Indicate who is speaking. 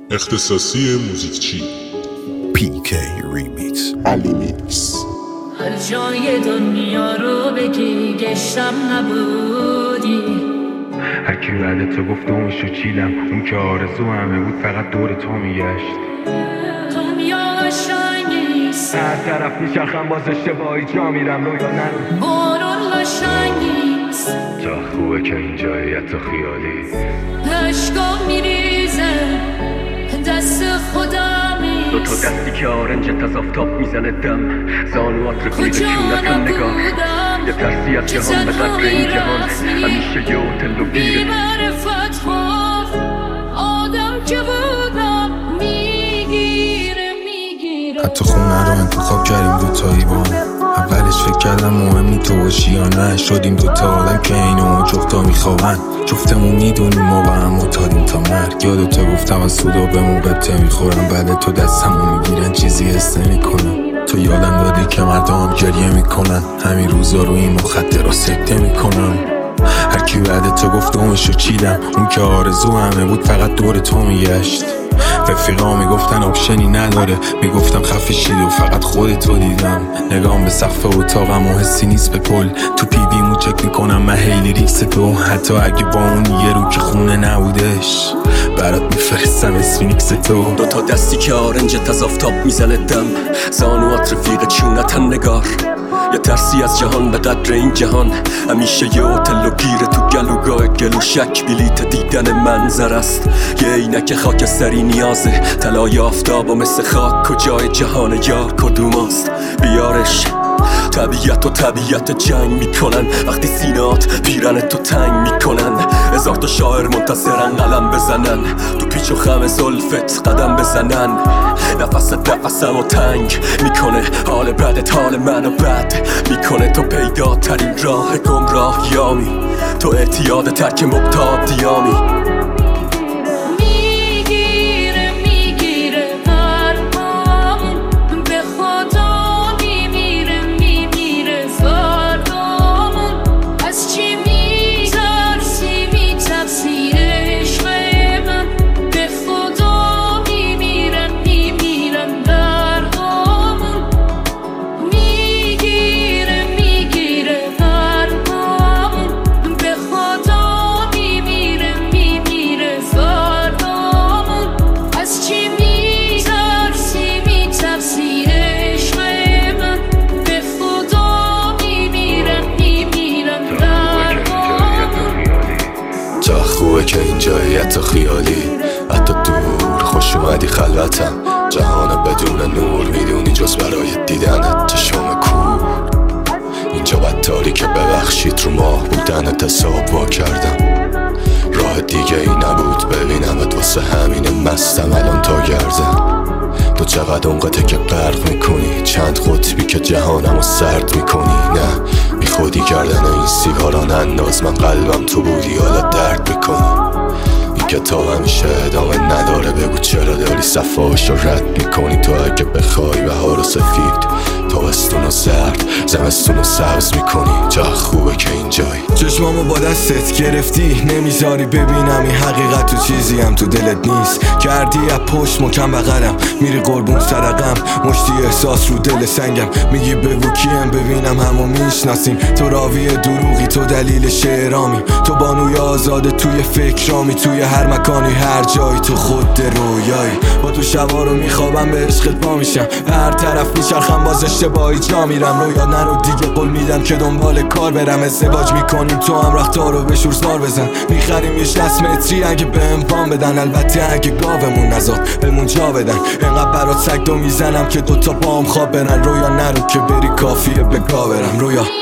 Speaker 1: اختصاصی موزیکچی
Speaker 2: PK ریمیکس
Speaker 3: علی میکس.
Speaker 4: هر جای دنیا رو بگی گشتم نبودی.
Speaker 5: هر کی بعد تو گفت اون شو چیلم، اون که آرزو همه بود فقط دور تو میگشت.
Speaker 4: دنیا قشنگ نیست،
Speaker 5: هر طرف میچرخم باز اشتباهی جا میرم رو یا نرو.
Speaker 4: بارون قشنگ نیست،
Speaker 5: تا خوبه که این جاییت و خیالی.
Speaker 4: اشکام میریزه دست خودمی.
Speaker 6: دو تا دستی که آرنجت از آفتاب میزنه دم، زانوات رو کویده کونتم نگاه. یه ترسی از جهان به قدر این جهان، همیشه یه هتل و گیره.
Speaker 4: بی‌معرفت ها آدم که بودم میگیره.
Speaker 2: حتی خونه رو انتخاب کردیم دوتایی با هم. اولش فکر کردم مهمی تو باشی یا نه، شدیم دوتا آدم که اینو جفتا میخوابن. جفتمون میدونیم ما با هم معتادیم تا مرگ. یادتا گفتم از سودا به موقع ته میخورم، بعد تو دستمو میگیرن چیزی حس نمیکنم. تو یادم دادی که مردم گریه میکنن، همین روزا رو این مخدر رو سکته میکنم. هر کی بعد تو گفت اونشو چیدم، اون که آرزو همه بود فقط دور تو میگشت. رفیقا میگفتن آپشنی نداره، میگفتم خفه شید و فقط خودتو دیدم. نگام به سقف اتاقم و حسی نیست به کل، تو پی بیمو چک میکنم من هیلی ریکس تو. حتی اگه با اون یه رو که خونه نبودش برات میفرستم اسفینیکس تو.
Speaker 6: دو تا دستی که آرنجت از آفتاب میزنه دم، زانوات رفیق چونتن نگار. یه ترسی از جهان به قدر این جهان، همیشه یه هتل و گیره تو گلوگاه گل و شک. بلیت دیدن منظر است، یه عینک خاکستری نیازه. طلای آفتاب و مثل خاک کجای جهان یار کدوماست؟ بیارش. طبیعت جنگ میکنن وقتی سینات پیرن تو تنگ میکنن. هزار تا شاعر منتظرن قلم بزنن، تو پیچ و خم زلفت قدم بزنن. نفسم و تنگ میکنه حال بدت، حال منو بد میکنه. تو پیداترین راه گمراهیامی، تو اعتیاد ترک مبتادیامی.
Speaker 7: خوبه که این جاییت خیالی، حتی دور خوش اومدی خلوتم. جهان بدون نور میدونی جز برای دیدنت چشم کور. اینجا بدتاری که ببخشید رو ماه بودنت حساب وا کردم. راه دیگه ای نبود ببینمت، واسه همین مستم الان تا گردم. تو چقدر اونقدر که غرق میکنی، چند قطبی که جهانمو سرد میکنی. نه بی خودی کردن این سیگاران انداز، من قلبم تو بودی حالا درد میکنی. این کتاب همیشه ادامه نداره، بگو چرا داری صفحه‌اشو رد میکنی. تو اگه بخوای بهار و سفید، تابستون و زرد، زمستون و سبز میکنی. چه خوبه که این جایی
Speaker 2: چشمامو با دستت گرفتی، نمیذاری ببینم این حقیقت تو چیزی هم تو دلت نیست. کردی از پشت مکم بغلم، میری قربون سرقم. مشتی احساس رو دل سنگم، میگی بگو کیم ببینم همو میشناسیم. تو راوی دروغی، تو دلیل شعرامی. تو بانوی آزاده توی فکرامی، توی هر مکانی هر جایی تو خود رویایی. با تو شبا رو میخوابم به عشقت پا میشم، هر طرف میچرخم باز اشتباهی جا میرم. رویا نرو دیگه قول میدم که دنبال کار برم. ازدواج میکنیم تو هم رختار رو به شورزار بزن. میخریم یه 60 متری اگه بهم پام بدن، البته اگه گاومون نزاد بهمون جا بدن. اینقدر برات سگ دو میزنم که دوتا پام خواب برن. رویا نرو که بری کافیه به گا برم. رویا